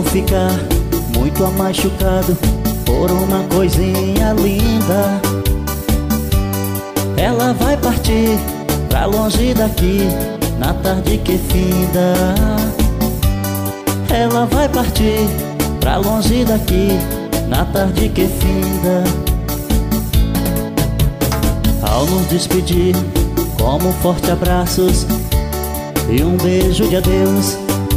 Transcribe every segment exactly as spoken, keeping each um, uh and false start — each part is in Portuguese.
ficar muito machucado por uma coisinha linda. Ela vai partir pra longe daqui na tarde que finda. Ela vai partir pra longe daqui na tarde que finda. Ao nos despedir, como forte abraços e um beijo de adeus,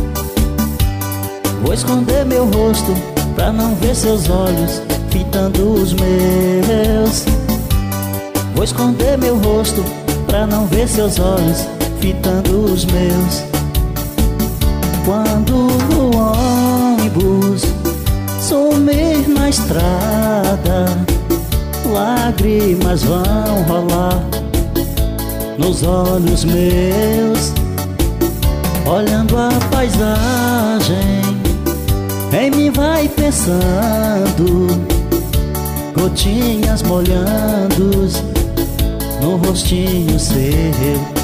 vou esconder meu rosto pra não ver seus olhos fitando os meus. Vou esconder meu rosto pra não ver seus olhos fitando os meus. Quando o ônibus sumir na estrada, lágrimas vão rolar nos olhos meus, olhando a paisagem. Em mim vai pensando, gotinhas molhando no rostinho seu.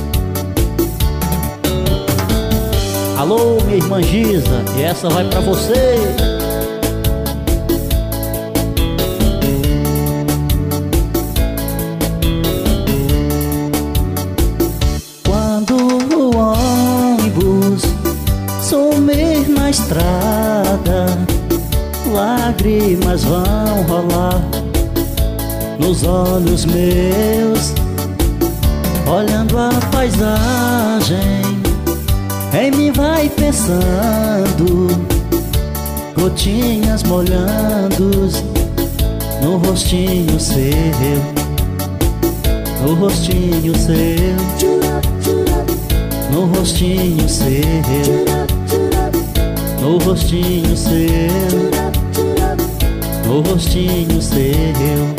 Alô, minha irmã Giza, e essa vai pra você. Quando o ônibus sumir na estrada, lágrimas vão rolar nos olhos meus, olhando a paisagem. Em mim vai pensando, gotinhas molhando no rostinho seu, no rostinho seu, no rostinho seu, no rostinho seu, no rostinho seu.